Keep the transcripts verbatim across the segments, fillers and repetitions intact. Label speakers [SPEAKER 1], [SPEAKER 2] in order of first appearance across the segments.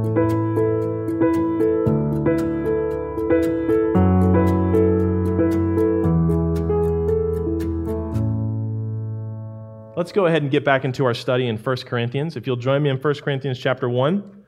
[SPEAKER 1] Let's go ahead and get back into our study in First Corinthians. If you'll join me in First Corinthians chapter one.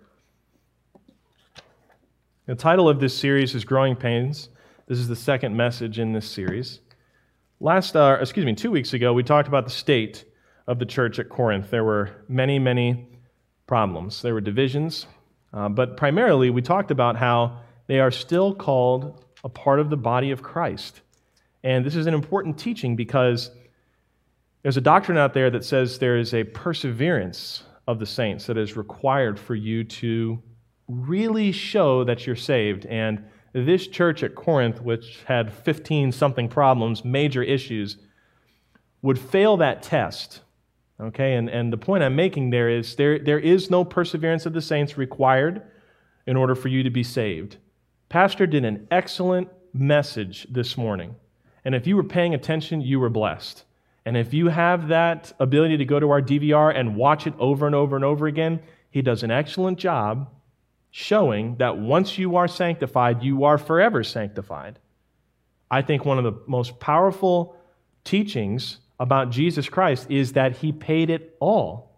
[SPEAKER 1] The title of this series is Growing Pains. This is the second message in this series. Last, uh, excuse me, two weeks ago, we talked about the state of the church at Corinth. There were many, many problems. There were divisions, uh, but primarily we talked about how they are still called a part of the body of Christ. And this is an important teaching because there's a doctrine out there that says there is a perseverance of the saints that is required for you to really show that you're saved. And this church at Corinth, which had fifteen-something problems, major issues, would fail that test. Okay, and, and the point I'm making there is there, there is no perseverance of the saints required in order for you to be saved. Pastor did an excellent message this morning. And if you were paying attention, you were blessed. And if you have that ability to go to our D V R and watch it over and over and over again, he does an excellent job showing that once you are sanctified, you are forever sanctified. I think one of the most powerful teachings about Jesus Christ is that he paid it all.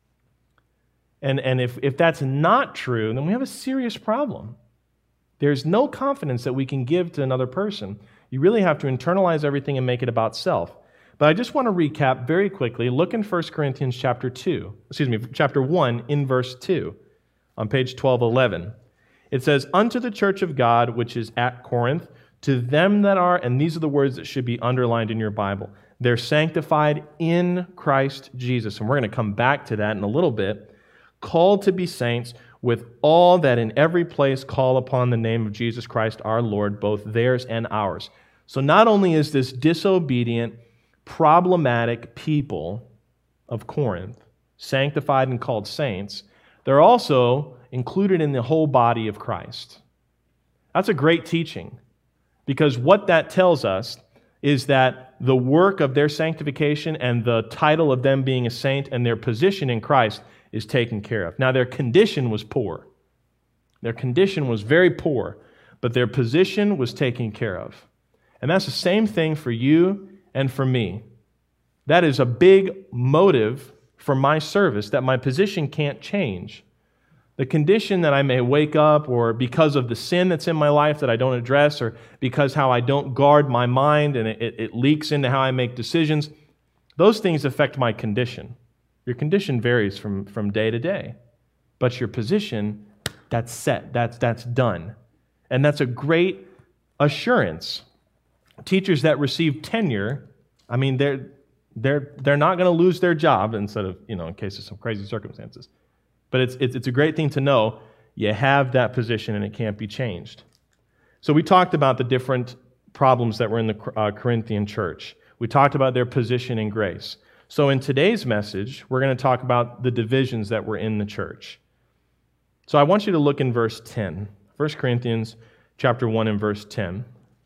[SPEAKER 1] And, and if, if that's not true, then we have a serious problem. There's no confidence that we can give to another person. You really have to internalize everything and make it about self. But I just want to recap very quickly. Look in First Corinthians chapter two, excuse me, chapter one in verse two on page twelve eleven. It says, "Unto the church of God which is at Corinth, to them that are," and these are the words that should be underlined in your Bible, "they're sanctified in Christ Jesus." And we're going to come back to that in a little bit. "Called to be saints, with all that in every place call upon the name of Jesus Christ our Lord, both theirs and ours." So not only is this disobedient, problematic people of Corinth sanctified and called saints, they're also included in the whole body of Christ. That's a great teaching, because what that tells us is that the work of their sanctification and the title of them being a saint and their position in Christ is taken care of. Now, their condition was poor. Their condition was very poor, but their position was taken care of. And that's the same thing for you and for me. That is a big motive for my service, that my position can't change. The condition that I may wake up, or because of the sin that's in my life that I don't address, or because how I don't guard my mind and it, it leaks into how I make decisions, those things affect my condition. Your condition varies from, from day to day, but your position, that's set, that's, that's done. And that's a great assurance. Teachers that receive tenure, I mean, they're they're they're not going to lose their job instead of, you know, in case of some crazy circumstances. But it's it's it's a great thing to know you have that position and it can't be changed. So we talked about the different problems that were in the uh, Corinthian church. We talked about their position in grace. So in today's message, we're going to talk about the divisions that were in the church. So I want you to look in verse ten. First Corinthians chapter one and verse ten.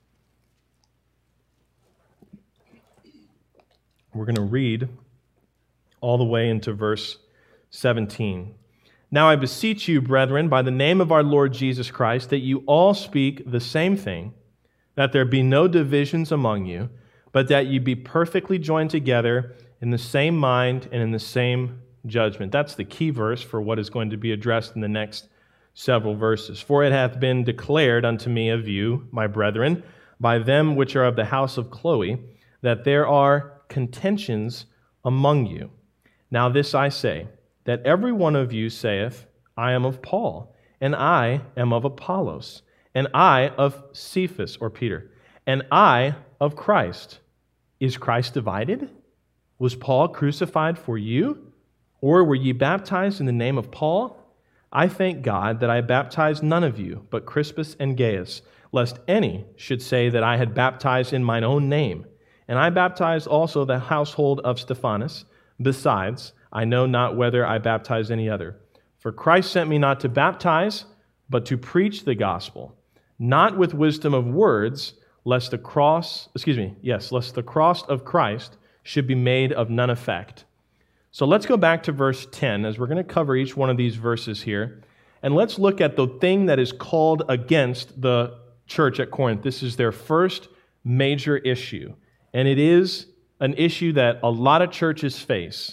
[SPEAKER 1] We're going to read all the way into verse seventeen. "Now I beseech you, brethren, by the name of our Lord Jesus Christ, that you all speak the same thing, that there be no divisions among you, but that you be perfectly joined together in the same mind and in the same judgment." That's the key verse for what is going to be addressed in the next several verses. "For it hath been declared unto me of you, my brethren, by them which are of the house of Chloe, that there are contentions among you. Now this I say, that every one of you saith, I am of Paul, and I am of Apollos, and I of Cephas," or Peter, "and I of Christ. Is Christ divided? Was Paul crucified for you? Or were ye baptized in the name of Paul? I thank God that I baptized none of you, but Crispus and Gaius, lest any should say that I had baptized in mine own name. And I baptized also the household of Stephanas. Besides, I know not whether I baptized any other. For Christ sent me not to baptize, but to preach the gospel, not with wisdom of words, lest the cross, excuse me, yes, lest the cross of Christ should be made of none effect." So let's go back to verse ten, as we're going to cover each one of these verses here. And let's look at the thing that is called against the church at Corinth. This is their first major issue. And it is an issue that a lot of churches face.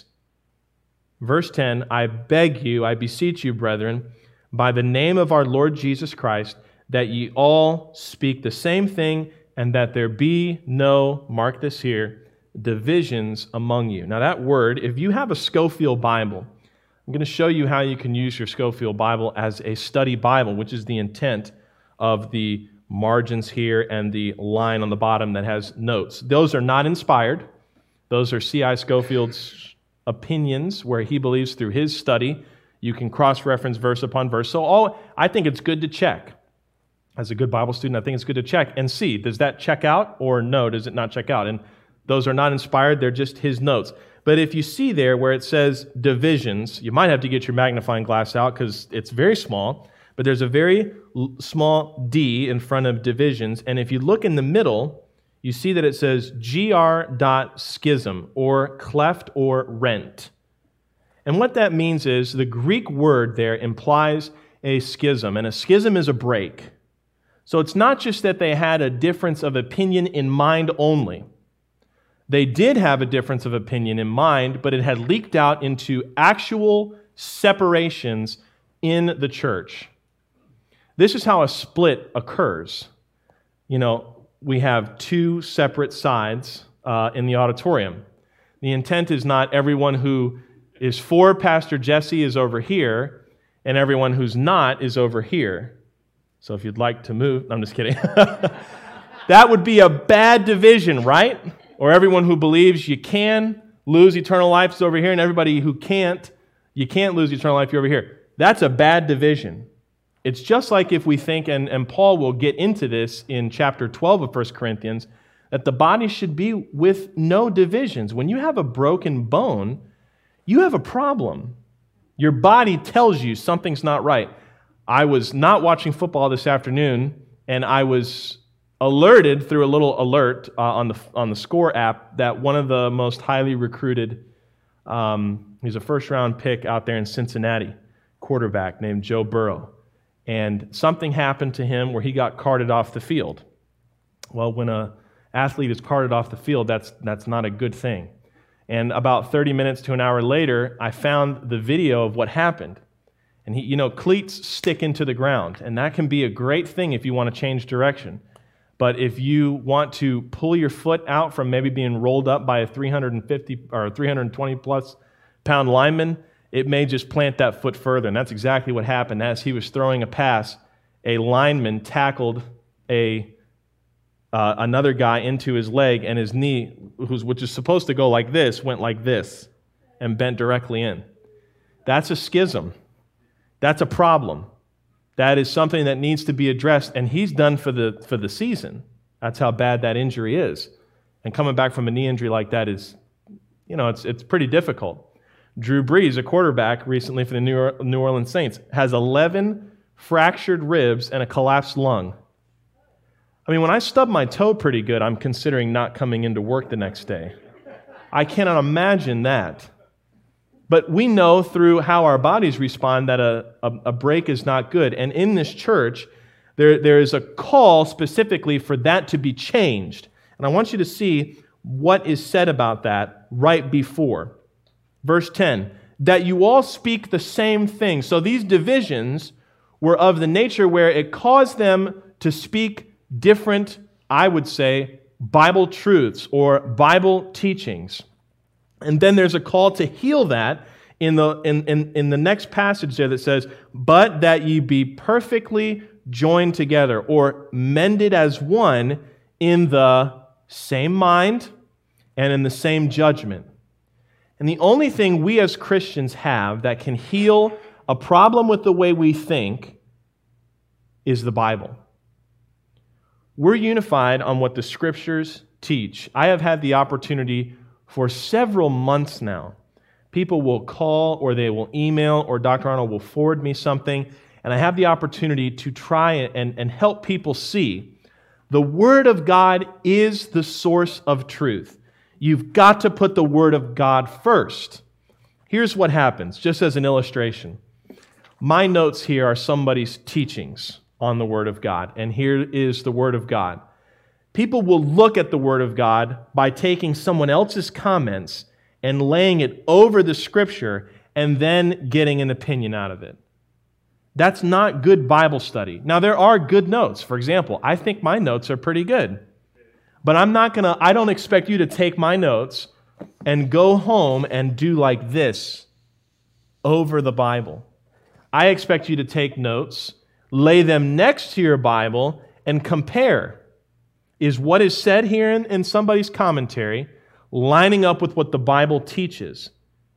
[SPEAKER 1] Verse ten, I beg you, I beseech you, brethren, by the name of our Lord Jesus Christ, that ye all speak the same thing, and that there be no, mark this here, divisions among you. Now that word, if you have a Scofield Bible, I'm going to show you how you can use your Scofield Bible as a study Bible, which is the intent of the margins here and the line on the bottom that has notes. Those are not inspired. Those are C I Scofield's opinions, where he believes through his study you can cross-reference verse upon verse. So all I think it's good to check. As a good Bible student, I think it's good to check and see, does that check out or no, does it not check out? And those are not inspired, they're just his notes. But if you see there where it says divisions, you might have to get your magnifying glass out because it's very small, but there's a very small d in front of divisions. And if you look in the middle, you see that it says gr schism, or cleft or rent. And what that means is the Greek word there implies a schism, and a schism is a break. So it's not just that they had a difference of opinion in mind only. They did have a difference of opinion in mind, but it had leaked out into actual separations in the church. This is how a split occurs. You know, we have two separate sides uh, in the auditorium. The intent is not everyone who is for Pastor Jesse is over here, and everyone who's not is over here. So if you'd like to move, I'm just kidding. That would be a bad division, right? Or everyone who believes you can lose eternal life is over here, and everybody who can't, you can't lose eternal life, you're over here. That's a bad division. It's just like if we think, and, and Paul will get into this in chapter twelve of First Corinthians, that the body should be with no divisions. When you have a broken bone, you have a problem. Your body tells you something's not right. I was not watching football this afternoon, and I was alerted through a little alert uh, on the on the Score app that one of the most highly recruited, um, he's a first-round pick out there in Cincinnati, quarterback named Joe Burrow. And something happened to him where he got carted off the field. Well, when an athlete is carted off the field, that's that's not a good thing. And about thirty minutes to an hour later, I found the video of what happened. And he, you know, cleats stick into the ground, and that can be a great thing if you want to change direction. But if you want to pull your foot out from maybe being rolled up by a three hundred fifty or three hundred twenty plus pound lineman, it may just plant that foot further. And that's exactly what happened. As he was throwing a pass, a lineman tackled a uh, another guy into his leg, and his knee, who's, which is supposed to go like this, went like this and bent directly in. That's a schism. That's a problem. That is something that needs to be addressed, and he's done for the for the season. That's how bad that injury is. And coming back from a knee injury like that is, you know, it's it's pretty difficult. Drew Brees, a quarterback recently for the New Orleans Saints, has eleven fractured ribs and a collapsed lung. I mean, when I stub my toe pretty good, I'm considering not coming into work the next day. I cannot imagine that. But we know through how our bodies respond that a, a, a break is not good. And in this church, there, there is a call specifically for that to be changed. And I want you to see what is said about that right before. Verse ten, that you all speak the same thing. So these divisions were of the nature where it caused them to speak different, I would say, Bible truths or Bible teachings. And then there's a call to heal that in the in, in, in the next passage there that says, but that ye be perfectly joined together, or mended as one in the same mind and in the same judgment. And the only thing we as Christians have that can heal a problem with the way we think is the Bible. We're unified on what the Scriptures teach. I have had the opportunity for several months now. People will call or they will email or Doctor Arnold will forward me something, and I have the opportunity to try and, and help people see the Word of God is the source of truth. You've got to put the Word of God first. Here's what happens, just as an illustration. My notes here are somebody's teachings on the Word of God, and here is the Word of God. People will look at the Word of God by taking someone else's comments and laying it over the Scripture and then getting an opinion out of it. That's not good Bible study. Now, there are good notes. For example, I think my notes are pretty good. But I'm not going to, I don't expect you to take my notes and go home and do like this over the Bible. I expect you to take notes, lay them next to your Bible, and compare. Is what is said here in, in somebody's commentary lining up with what the Bible teaches?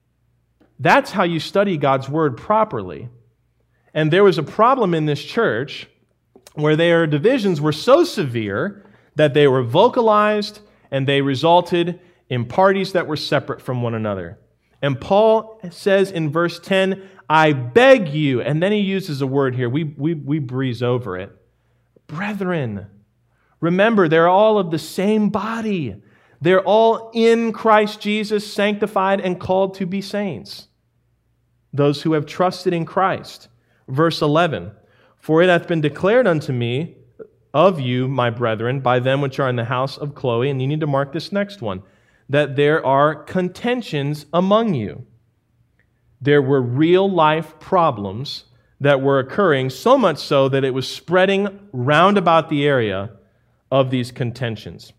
[SPEAKER 1] That's how you study God's Word properly. And there was a problem in this church where their divisions were so severe that they were vocalized and they resulted in parties that were separate from one another. And Paul says in verse ten, I beg you, and then he uses a word here. We, we, we breeze over it. Brethren, remember, they're all of the same body. They're all in Christ Jesus, sanctified and called to be saints. Those who have trusted in Christ. Verse eleven, for it hath been declared unto me of you, my brethren, by them which are in the house of Chloe, and you need to mark this next one, that there are contentions among you. There were real life problems that were occurring, so much so that it was spreading round about the area of these contentions.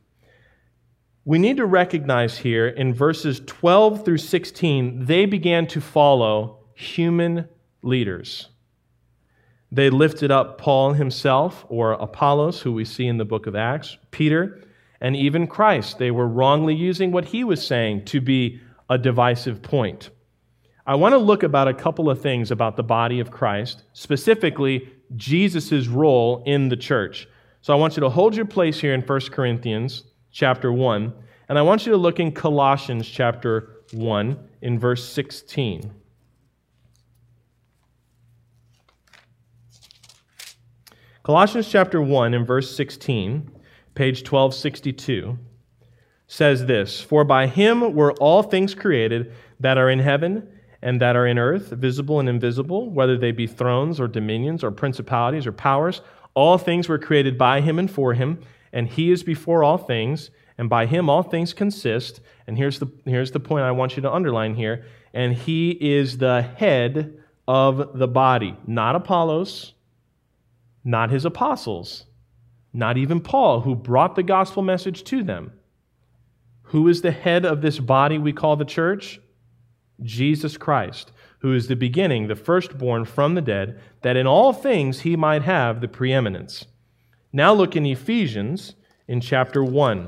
[SPEAKER 1] We need to recognize here in verses twelve through sixteen, they began to follow human leaders. They lifted up Paul himself, or Apollos, who we see in the book of Acts, Peter, and even Christ. They were wrongly using what he was saying to be a divisive point. I want to look about a couple of things about the body of Christ, specifically Jesus' role in the church. So I want you to hold your place here in First Corinthians chapter one, and I want you to look in Colossians chapter one in verse sixteen. Colossians chapter one and verse sixteen, page twelve sixty-two, says this, for by him were all things created that are in heaven and that are in earth, visible and invisible, whether they be thrones or dominions or principalities or powers. All things were created by him and for him, and he is before all things, and by him all things consist. And here's the, here's the point I want you to underline here. And he is the head of the body, not Apollos, not his apostles, not even Paul, who brought the gospel message to them. Who is the head of this body we call the church? Jesus Christ, who is the beginning, the firstborn from the dead, that in all things he might have the preeminence. Now look in Ephesians in chapter one.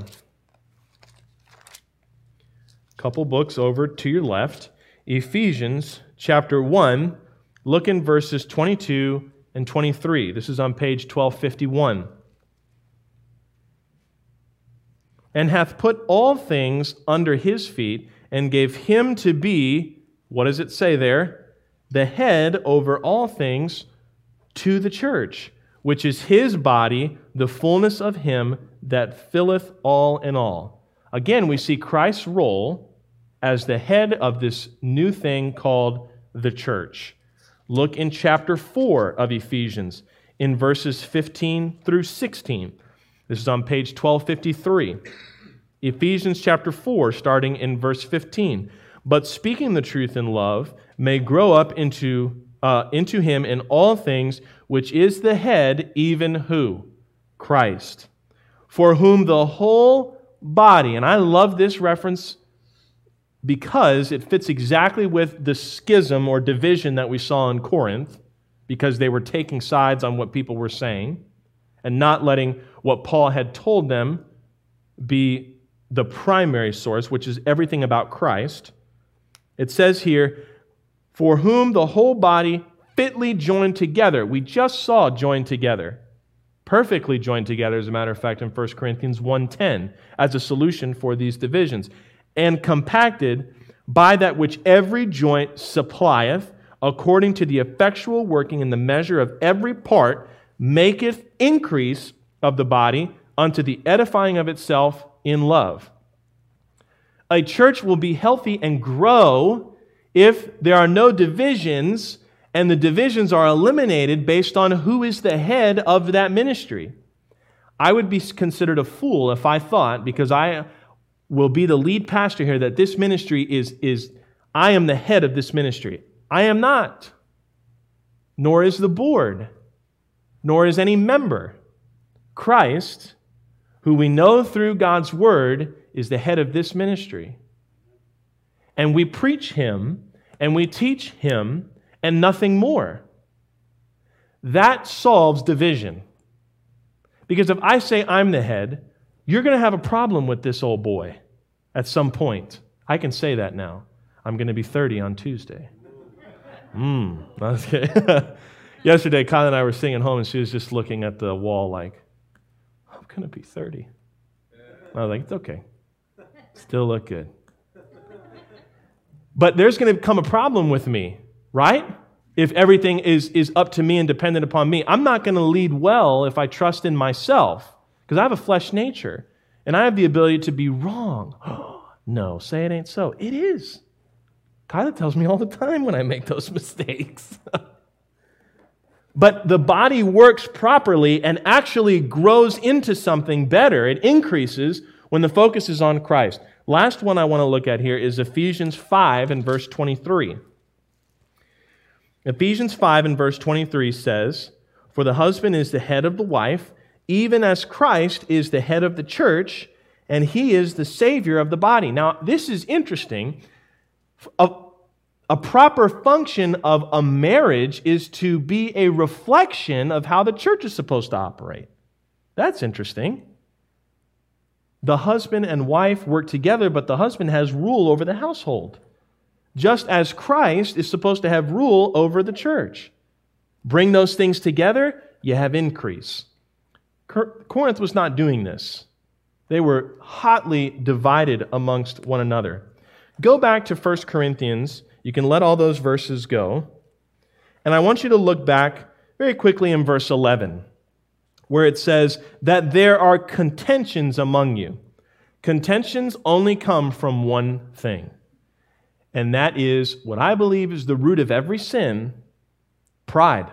[SPEAKER 1] A couple books over to your left. Ephesians chapter one, look in verses twenty-two and twenty-three. This is on page twelve fifty-one. And hath put all things under his feet, and gave him to be, what does it say there? The head over all things to the church, which is his body, the fullness of him that filleth all in all. Again, we see Christ's role as the head of this new thing called the church. Look in chapter four of Ephesians, in verses fifteen through sixteen. This is on page twelve fifty-three. Ephesians chapter four, starting in verse fifteen. But speaking the truth in love may grow up into, uh, into him in all things, which is the head, even who? Christ. For whom the whole body, and I love this reference because it fits exactly with the schism or division that we saw in Corinth, because they were taking sides on what people were saying and not letting what Paul had told them be the primary source, which is everything about Christ. It says here, for whom the whole body fitly joined together. We just saw joined together. Perfectly joined together, as a matter of fact, in First Corinthians one ten, as a solution for these divisions. And compacted by that which every joint supplieth, according to the effectual working in the measure of every part, maketh increase of the body unto the edifying of itself in love. A church will be healthy and grow if there are no divisions and the divisions are eliminated based on who is the head of that ministry. I would be considered a fool if I thought, because I will be the lead pastor here, that this ministry is, is I am the head of this ministry. I am not. Nor is the board. Nor is any member. Christ, who we know through God's word, is the head of this ministry. And we preach Him, and we teach Him, and nothing more. That solves division. Because if I say I'm the head, you're going to have a problem with this old boy at some point. I can say that now. I'm going to be thirty on Tuesday. Hmm. Yesterday, Kyla and I were sitting at home, and she was just looking at the wall like, I'm going to be thirty. I was like, it's okay. Still look good. But there's going to come a problem with me, right? If everything is, is up to me and dependent upon me. I'm not going to lead well if I trust in myself, because I have a flesh nature, and I have the ability to be wrong. No, say it ain't so. It is. Kyla tells me all the time when I make those mistakes. But the body works properly and actually grows into something better. It increases when the focus is on Christ. Last one I want to look at here is Ephesians five and verse twenty-three. Ephesians five and verse twenty-three says, "For the husband is the head of the wife, even as Christ is the head of the church, and He is the Savior of the body." Now, this is interesting. A, a proper function of a marriage is to be a reflection of how the church is supposed to operate. That's interesting. The husband and wife work together, but the husband has rule over the household, just as Christ is supposed to have rule over the church. Bring those things together, you have increase. Corinth was not doing this. They were hotly divided amongst one another. Go back to First Corinthians. You can let all those verses go. And I want you to look back very quickly in verse eleven, where it says that there are contentions among you. Contentions only come from one thing, and that is what I believe is the root of every sin: pride.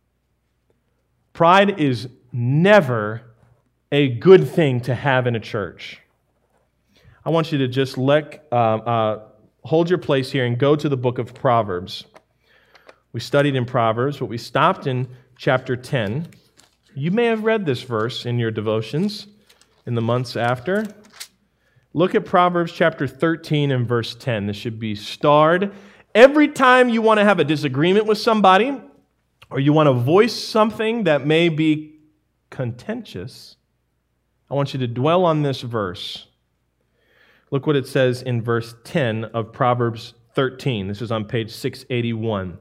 [SPEAKER 1] Pride is never a good thing to have in a church. I want you to just let, uh, uh, hold your place here and go to the book of Proverbs. We studied in Proverbs, but we stopped in chapter ten. You may have read this verse in your devotions in the months after. Look at Proverbs chapter thirteen and verse ten. This should be starred. Every time you want to have a disagreement with somebody, or you want to voice something that may be contentious, I want you to dwell on this verse. Look what it says in verse ten of Proverbs thirteen. This is on page six eighty-one.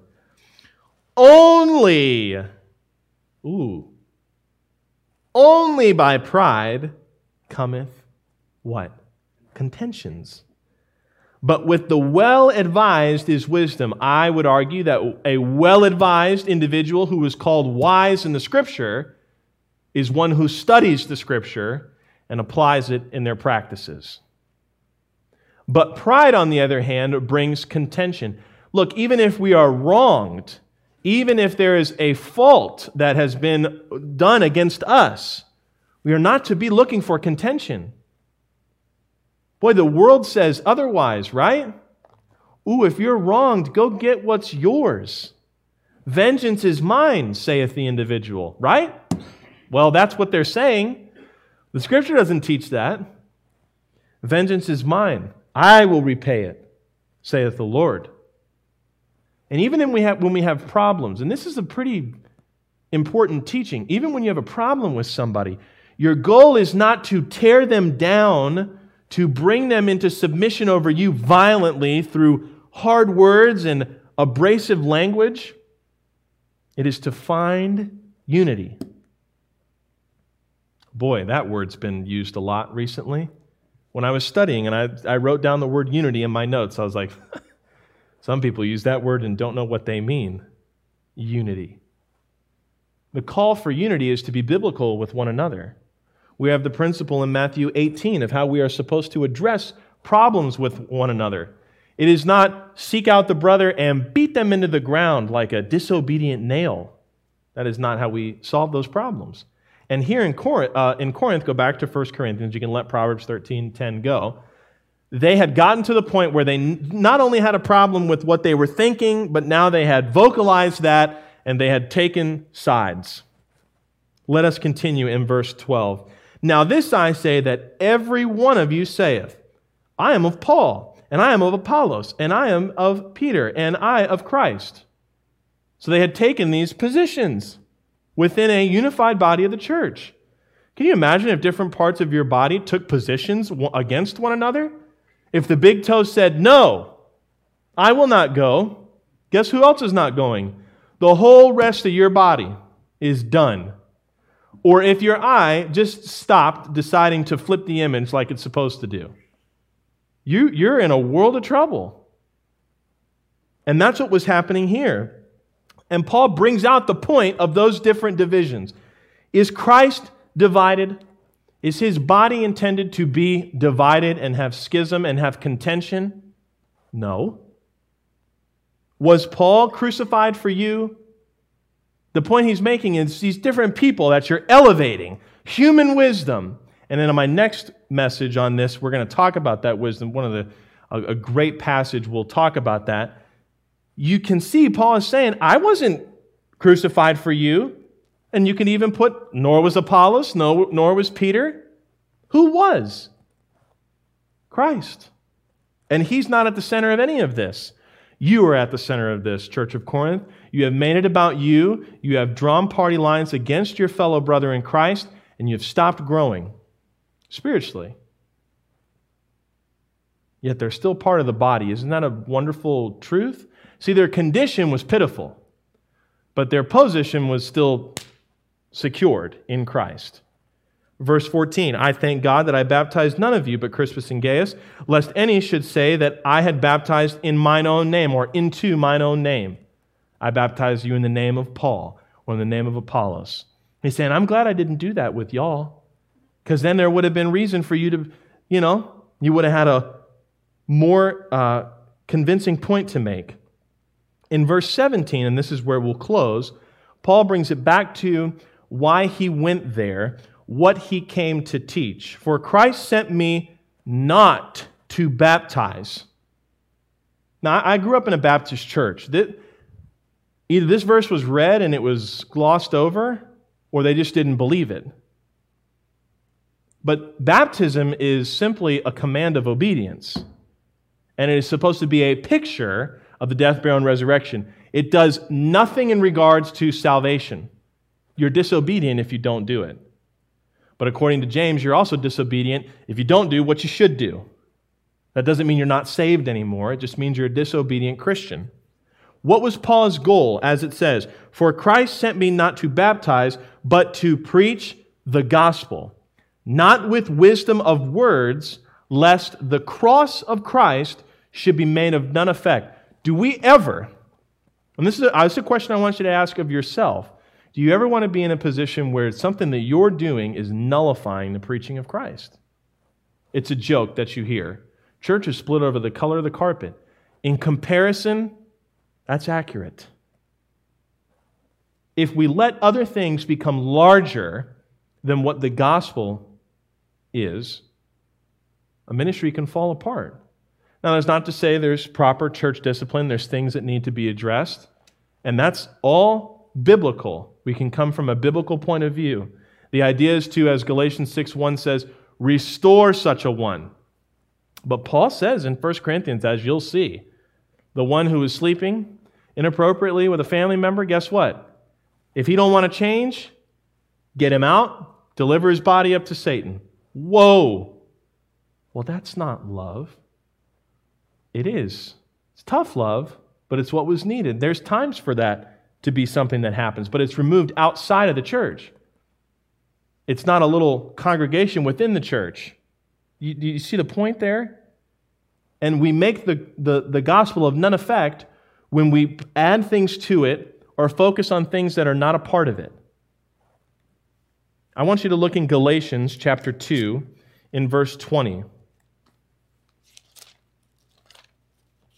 [SPEAKER 1] Only, ooh, only by pride cometh what? Contentions. But with the well-advised is wisdom. I would argue that a well-advised individual who is called wise in the Scripture is one who studies the Scripture and applies it in their practices. But pride, on the other hand, brings contention. Look, even if we are wronged, even if there is a fault that has been done against us, we are not to be looking for contention. Boy, the world says otherwise, right? Ooh, if you're wronged, go get what's yours. Vengeance is mine, saith the individual, right? Well, that's what they're saying. The Scripture doesn't teach that. Vengeance is mine. I will repay it, saith the Lord. And even when we have, when we have problems, and this is a pretty important teaching, even when you have a problem with somebody, your goal is not to tear them down, to bring them into submission over you violently through hard words and abrasive language. It is to find unity. Boy, that word's been used a lot recently. When I was studying and I, I wrote down the word unity in my notes, I was like, some people use that word and don't know what they mean. Unity. The call for unity is to be biblical with one another. We have the principle in Matthew eighteen of how we are supposed to address problems with one another. It is not seek out the brother and beat them into the ground like a disobedient nail. That is not how we solve those problems. And here in Corinth, uh, in Corinth, go back to First Corinthians, you can let Proverbs thirteen ten go. They had gotten to the point where they not only had a problem with what they were thinking, but now they had vocalized that and they had taken sides. Let us continue in verse twelve. Now this I say, that every one of you saith, I am of Paul, and I am of Apollos, and I am of Peter, and I of Christ. So they had taken these positions within a unified body of the church. Can you imagine if different parts of your body took positions against one another? If the big toe said, no, I will not go, guess who else is not going? The whole rest of your body is done. Or if your eye just stopped deciding to flip the image like it's supposed to do, you, you're in a world of trouble. And that's what was happening here. And Paul brings out the point of those different divisions. Is Christ divided? Is his body intended to be divided and have schism and have contention? No. Was Paul crucified for you? The point he's making is these different people that you're elevating, human wisdom. And then in my next message on this, we're going to talk about that wisdom. One of the a, a great passage, we'll talk about that. You can see Paul is saying, I wasn't crucified for you. And you can even put, nor was Apollos, no, nor was Peter. Who was? Christ. And he's not at the center of any of this. You are at the center of this, Church of Corinth. You have made it about you. You have drawn party lines against your fellow brother in Christ, and you have stopped growing spiritually. Yet they're still part of the body. Isn't that a wonderful truth? See, their condition was pitiful, but their position was still secured in Christ. Verse fourteen, I thank God that I baptized none of you but Crispus and Gaius, lest any should say that I had baptized in mine own name or into mine own name. I baptized you in the name of Paul or in the name of Apollos. He's saying, I'm glad I didn't do that with y'all, because then there would have been reason for you to, you know, you would have had a more uh, convincing point to make. In verse seventeen, and this is where we'll close, Paul brings it back to why he went there, what he came to teach. For Christ sent me not to baptize. Now, I grew up in a Baptist church. Either this verse was read and it was glossed over, or they just didn't believe it. But baptism is simply a command of obedience. And it is supposed to be a picture of the death, burial, and resurrection. It does nothing in regards to salvation. You're disobedient if you don't do it. But according to James, you're also disobedient if you don't do what you should do. That doesn't mean you're not saved anymore. It just means you're a disobedient Christian. What was Paul's goal? As it says, for Christ sent me not to baptize, but to preach the gospel, not with wisdom of words, lest the cross of Christ should be made of none effect. Do we ever, and this is a, this is a question I want you to ask of yourself, do you ever want to be in a position where something that you're doing is nullifying the preaching of Christ? It's a joke that you hear. Church is split over the color of the carpet. In comparison, that's accurate. If we let other things become larger than what the gospel is, a ministry can fall apart. Now, that's not to say there's proper church discipline. There's things that need to be addressed. And that's all biblical. We can come from a biblical point of view. The idea is to, as Galatians six one says, restore such a one. But Paul says in First Corinthians, as you'll see, the one who is sleeping inappropriately with a family member, guess what? If he don't want to change, get him out, deliver his body up to Satan. Whoa! Well, that's not love. It is. It's tough love, but it's what was needed. There's times for that to be something that happens, but it's removed outside of the church. It's not a little congregation within the church. You, do you see the point there? And we make the, the, the gospel of none effect when we add things to it or focus on things that are not a part of it. I want you to look in Galatians chapter two in verse twenty.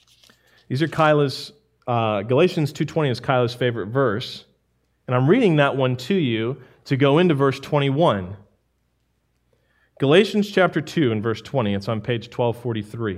[SPEAKER 1] These are Kyla's, uh, Galatians two twenty is Kyla's favorite verse, and I'm reading that one to you to go into verse twenty-one. Galatians chapter two and verse twenty, it's on page twelve forty-three.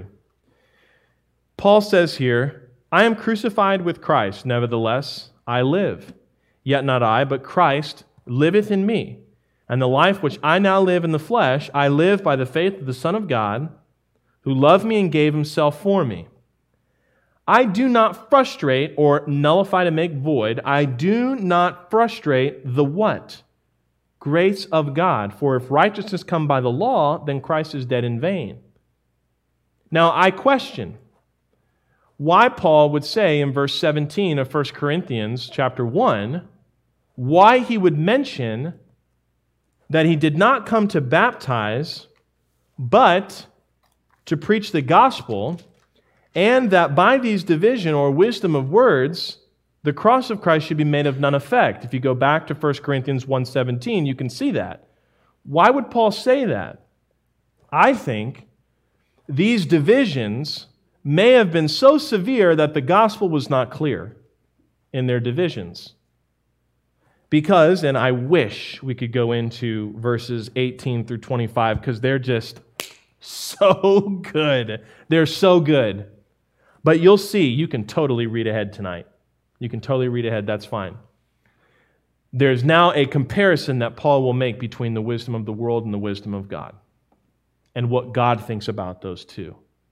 [SPEAKER 1] Paul says here, I am crucified with Christ, nevertheless I live. Yet not I, but Christ liveth in me. And the life which I now live in the flesh, I live by the faith of the Son of God, who loved me and gave himself for me. I do not frustrate or nullify to make void. I do not frustrate the what? Grace of God. For if righteousness come by the law, then Christ is dead in vain. Now I question why Paul would say in verse seventeen of First Corinthians chapter one, why he would mention that he did not come to baptize, but to preach the gospel, and that by these division or wisdom of words, the cross of Christ should be made of none effect. If you go back to First Corinthians one seventeen, you can see that. Why would Paul say that? I think these divisions may have been so severe that the gospel was not clear in their divisions. Because, and I wish we could go into verses eighteen through twenty-five, because they're just so good. They're so good. But you'll see, you can totally read ahead tonight. You can totally read ahead, that's fine. There's now a comparison that Paul will make between the wisdom of the world and the wisdom of God, and what God thinks about those two.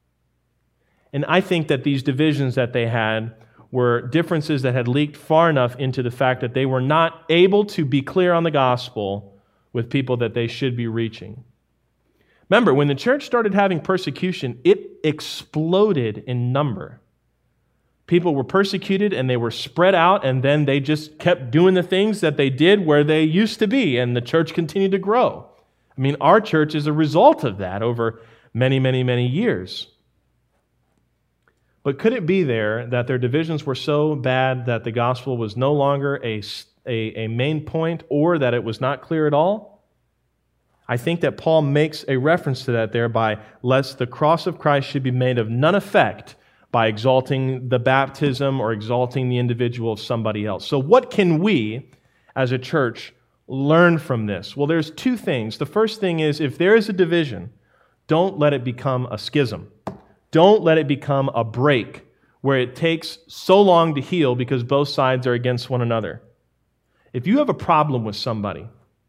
[SPEAKER 1] And I think that these divisions that they had were differences that had leaked far enough into the fact that they were not able to be clear on the gospel with people that they should be reaching. Remember, when the church started having persecution, it exploded in number. People were persecuted and they were spread out, and then they just kept doing the things that they did where they used to be, and the church continued to grow. I mean, our church is a result of that over many, many, many years. But could it be there that their divisions were so bad that the gospel was no longer a, a, a main point, or that it was not clear at all? I think that Paul makes a reference to that there by, lest the cross of Christ should be made of none effect by exalting the baptism or exalting the individual of somebody else. So what can we, as a church, learn from this? Well, there's two things. The first thing is, if there is a division, don't let it become a schism. Don't let it become a break where it takes so long to heal because both sides are against one another. If you have a problem with somebody,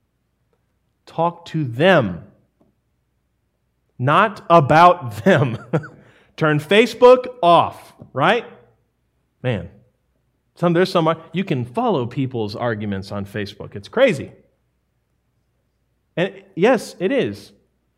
[SPEAKER 1] talk to them, not about them. Turn Facebook off, right? Man, some there's some you can follow people's arguments on Facebook. It's crazy. And yes, it is.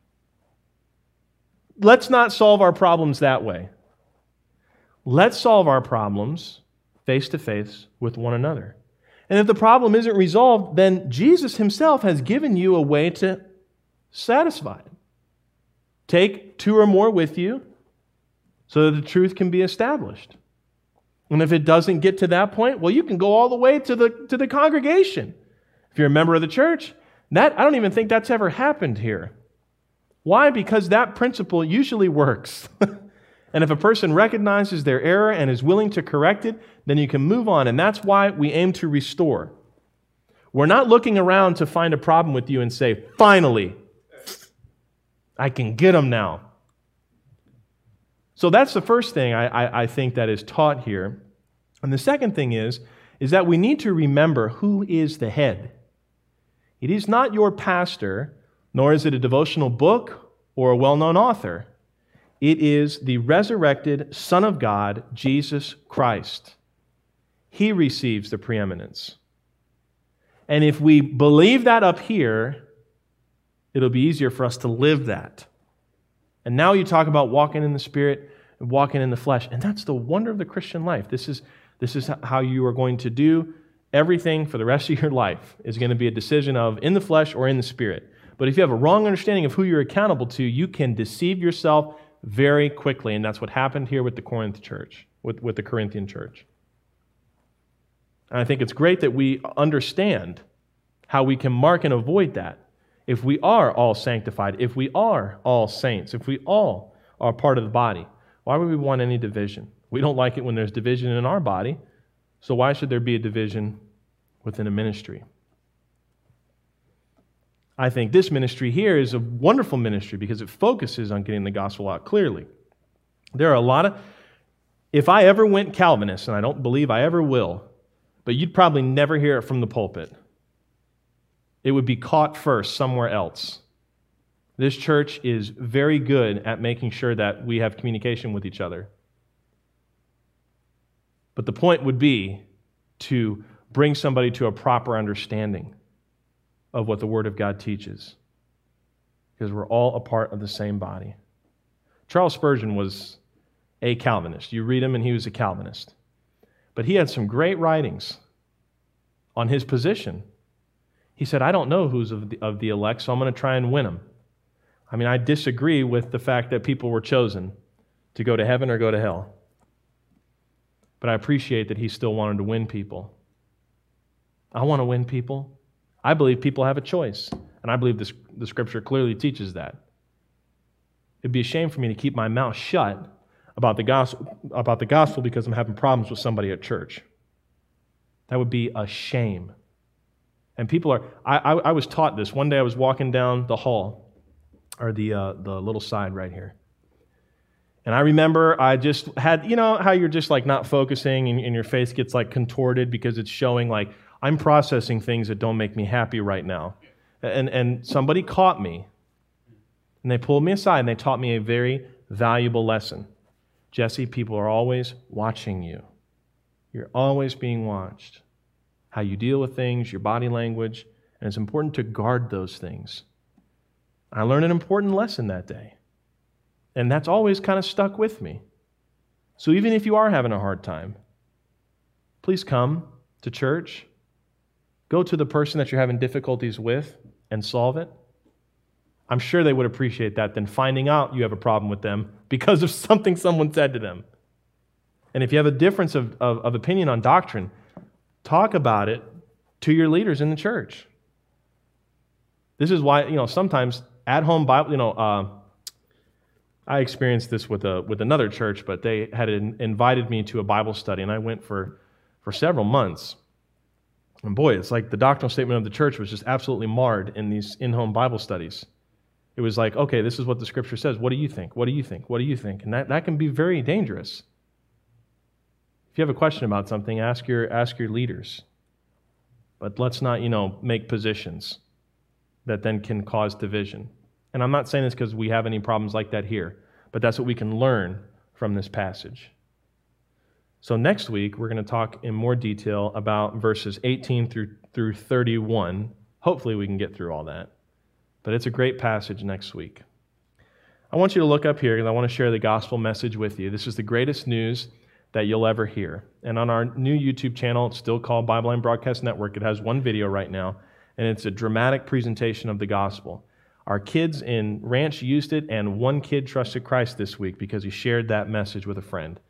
[SPEAKER 1] Let's not solve our problems that way. Let's solve our problems face to face with one another. And if the problem isn't resolved, then Jesus himself has given you a way to satisfy it. Take two or more with you so that the truth can be established. And if it doesn't get to that point, well, you can go all the way to the, to the congregation. If you're a member of the church, that I don't even think that's ever happened here. Why? Because that principle usually works. And if a person recognizes their error and is willing to correct it, then you can move on. And that's why we aim to restore. We're not looking around to find a problem with you and say, finally, I can get them now. So that's the first thing I, I, I think that is taught here. And the second thing is, is that we need to remember who is the head. It is not your pastor, nor is it a devotional book or a well-known author. It is the resurrected Son of God, Jesus Christ. He receives the preeminence. And if we believe that up here, it'll be easier for us to live that. And now you talk about walking in the Spirit and walking in the flesh. And that's the wonder of the Christian life. This is, this is how you are going to do everything for the rest of your life. Is going to be a decision of in the flesh or in the Spirit. But if you have a wrong understanding of who you're accountable to, you can deceive yourself very quickly. And that's what happened here with the Corinth church, with, with the Corinthian church. And I think it's great that we understand how we can mark and avoid that. If we are all sanctified, if we are all saints, if we all are part of the body, why would we want any division? We don't like it when there's division in our body, so why should there be a division within a ministry? I think this ministry here is a wonderful ministry because it focuses on getting the gospel out clearly. There are a lot of, if I ever went Calvinist, and I don't believe I ever will, but you'd probably never hear it from the pulpit. It would be caught first somewhere else. This church is very good at making sure that we have communication with each other. But the point would be to bring somebody to a proper understanding of what the Word of God teaches, because we're all a part of the same body. Charles Spurgeon was a Calvinist. You read him and he was a Calvinist. But he had some great writings on his position. He said, I don't know who's of the, of the elect, so I'm going to try and win them. I mean, I disagree with the fact that people were chosen to go to heaven or go to hell. But I appreciate that he still wanted to win people. I want to win people. I believe people have a choice, and I believe this, the Scripture clearly teaches that. It'd be a shame for me to keep my mouth shut about the gospel, about the gospel because I'm having problems with somebody at church. That would be a shame. And people are, I, I, I was taught this. One day I was walking down the hall, or the uh, the little side right here. And I remember I just had, you know how you're just like not focusing and, and your face gets like contorted because it's showing like, I'm processing things that don't make me happy right now. And, and somebody caught me, and they pulled me aside, and they taught me a very valuable lesson. Jesse, people are always watching you. You're always being watched. How you deal with things, your body language, and it's important to guard those things. I learned an important lesson that day, and that's always kind of stuck with me. So even if you are having a hard time, please come to church. Go to the person that you're having difficulties with and solve it. I'm sure they would appreciate that than finding out you have a problem with them because of something someone said to them. And if you have a difference of, of, of opinion on doctrine, talk about it to your leaders in the church. This is why, you know, sometimes at-home Bible, you know, uh, I experienced this with a with another church, but they had in, invited me to a Bible study, and I went for, for several months. And boy, it's like the doctrinal statement of the church was just absolutely marred in these in-home Bible studies. It was like, okay, this is what the Scripture says. What do you think? What do you think? What do you think? And that, that can be very dangerous. If you have a question about something, ask your ask your leaders. But let's not, you know, make positions that then can cause division. And I'm not saying this because we have any problems like that here, but that's what we can learn from this passage. So next week, we're going to talk in more detail about verses eighteen through, through thirty-one. Hopefully we can get through all that. But it's a great passage next week. I want you to look up here because I want to share the gospel message with you. This is the greatest news that you'll ever hear. And on our new YouTube channel, it's still called Bible Line Broadcast Network. It has one video right now, and it's a dramatic presentation of the gospel. Our kids in Ranch used it, and one kid trusted Christ this week because he shared that message with a friend.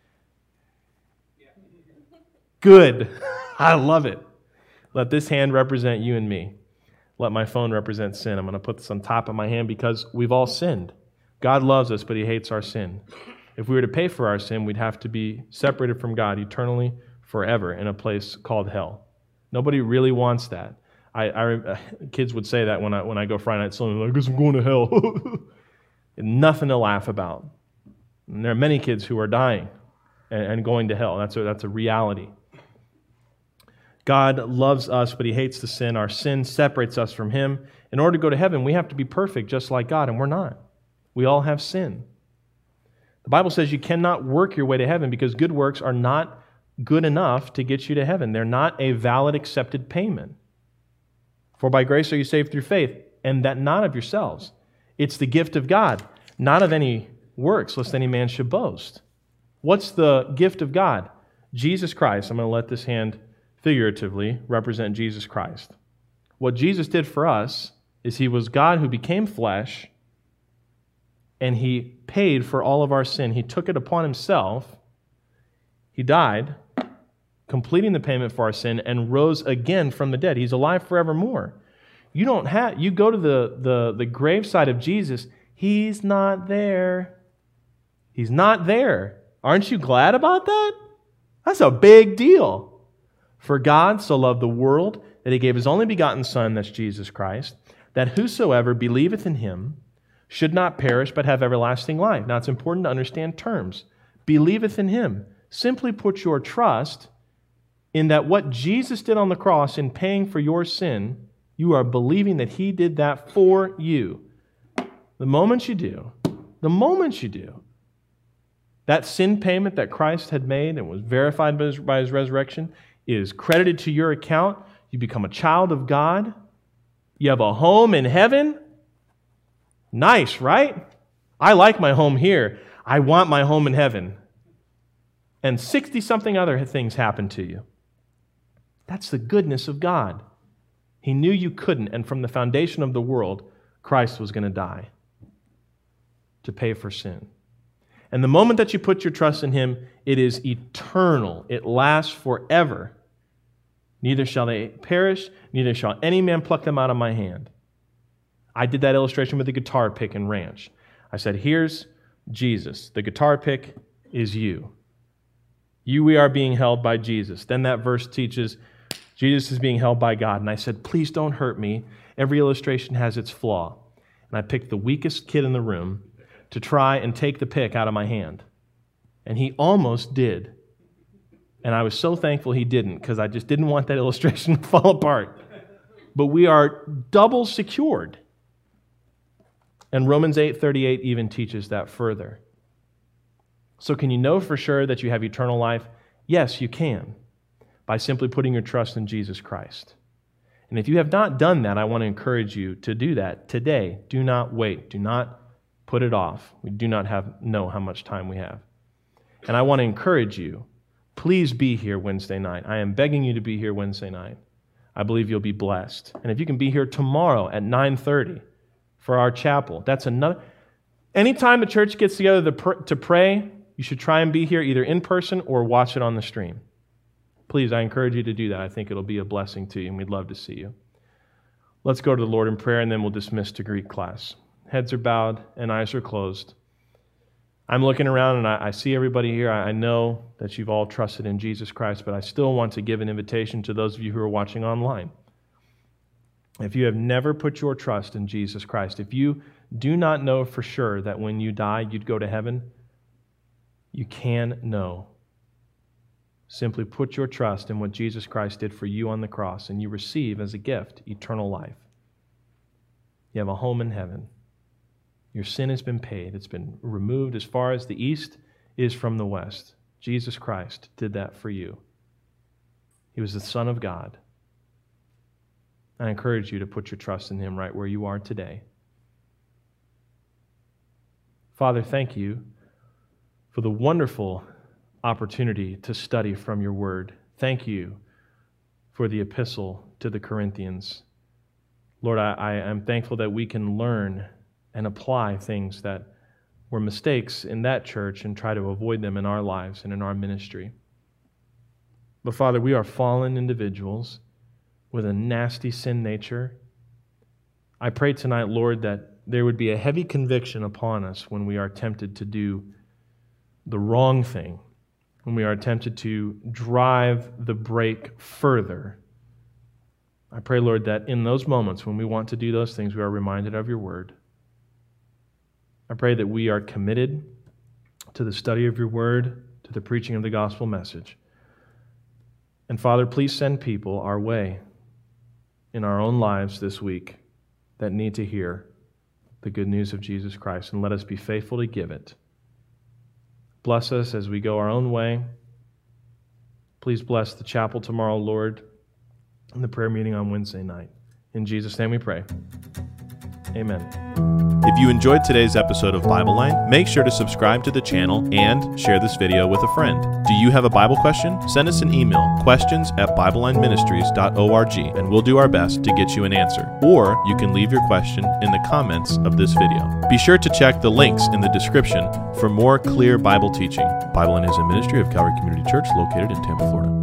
[SPEAKER 1] Good. I love it. Let this hand represent you and me. Let my phone represent sin. I'm going to put this on top of my hand because we've all sinned. God loves us, but He hates our sin. If we were to pay for our sin, we'd have to be separated from God eternally, forever, in a place called hell. Nobody really wants that. I, I kids would say that when I when I go Friday night swimming, like, I guess I'm going to hell. Nothing to laugh about. And there are many kids who are dying and, and going to hell. That's a, that's a reality. God loves us, but He hates the sin. Our sin separates us from Him. In order to go to heaven, we have to be perfect just like God, and we're not. We all have sin. The Bible says you cannot work your way to heaven because good works are not good enough to get you to heaven. They're not a valid, accepted payment. For by grace are you saved through faith, and that not of yourselves. It's the gift of God, not of any works, lest any man should boast. What's the gift of God? Jesus Christ. I'm going to let this hand figuratively represent Jesus Christ. What Jesus did for us is He was God who became flesh, and He paid for all of our sin. He took it upon Himself. He died, completing the payment for our sin, and rose again from the dead. He's alive forevermore. You don't have, you go to the, the, the graveside of Jesus, He's not there. He's not there. Aren't you glad about that? That's a big deal. For God so loved the world that he gave his only begotten Son, that's Jesus Christ, that whosoever believeth in him should not perish but have everlasting life. Now it's important to understand terms. Believeth in him. Simply put your trust in that what Jesus did on the cross in paying for your sin, you are believing that he did that for you. The moment you do, the moment you do, that sin payment that Christ had made and was verified by his, by his resurrection is credited to your account. You become a child of God. You have a home in heaven. Nice, right? I like my home here. I want my home in heaven. And sixty-something other things happen to you. That's the goodness of God. He knew you couldn't, and from the foundation of the world, Christ was going to die to pay for sin. And the moment that you put your trust in him, it is eternal. It lasts forever. Neither shall they perish, neither shall any man pluck them out of my hand. I did that illustration with the guitar pick in Ranch. I said, here's Jesus. The guitar pick is you. You, we are being held by Jesus. Then that verse teaches Jesus is being held by God. And I said, please don't hurt me. Every illustration has its flaw. And I picked the weakest kid in the room to try and take the pick out of my hand. And he almost did. And I was so thankful he didn't, because I just didn't want that illustration to fall apart. But we are double secured. And Romans eight thirty-eight even teaches that further. So can you know for sure that you have eternal life? Yes, you can, by simply putting your trust in Jesus Christ. And if you have not done that, I want to encourage you to do that today. Do not wait. Do not put it off. We do not have know how much time we have. And I want to encourage you, please be here Wednesday night. I am begging you to be here Wednesday night. I believe you'll be blessed. And if you can be here tomorrow at nine thirty for our chapel, that's another. Anytime the church gets together to pray, you should try and be here either in person or watch it on the stream. Please, I encourage you to do that. I think it'll be a blessing to you, and we'd love to see you. Let's go to the Lord in prayer, and then we'll dismiss to Greek class. Heads are bowed and eyes are closed. I'm looking around, and I, I see everybody here. I, I know that you've all trusted in Jesus Christ, but I still want to give an invitation to those of you who are watching online. If you have never put your trust in Jesus Christ, if you do not know for sure that when you die you'd go to heaven, you can know. Simply put your trust in what Jesus Christ did for you on the cross, and you receive as a gift eternal life. You have a home in heaven. Your sin has been paid. It's been removed as far as the east is from the west. Jesus Christ did that for you. He was the Son of God. I encourage you to put your trust in him right where you are today. Father, thank you for the wonderful opportunity to study from your word. Thank you for the epistle to the Corinthians. Lord, I, I am thankful that we can learn and apply things that were mistakes in that church and try to avoid them in our lives and in our ministry. But Father, we are fallen individuals with a nasty sin nature. I pray tonight, Lord, that there would be a heavy conviction upon us when we are tempted to do the wrong thing, when we are tempted to drive the brake further. I pray, Lord, that in those moments when we want to do those things, we are reminded of your word. I pray that we are committed to the study of your word, to the preaching of the gospel message. And Father, please send people our way in our own lives this week that need to hear the good news of Jesus Christ, and let us be faithful to give it. Bless us as we go our own way. Please bless the chapel tomorrow, Lord, and the prayer meeting on Wednesday night. In Jesus' name we pray. Amen.
[SPEAKER 2] If you enjoyed today's episode of Bible Line, make sure to subscribe to the channel and share this video with a friend. Do you have a Bible question? Send us an email, questions at bible line ministries dot org, and we'll do our best to get you an answer. Or you can leave your question in the comments of this video. Be sure to check the links in the description for more clear Bible teaching. Bible Line is a ministry of Calvary Community Church located in Tampa, Florida.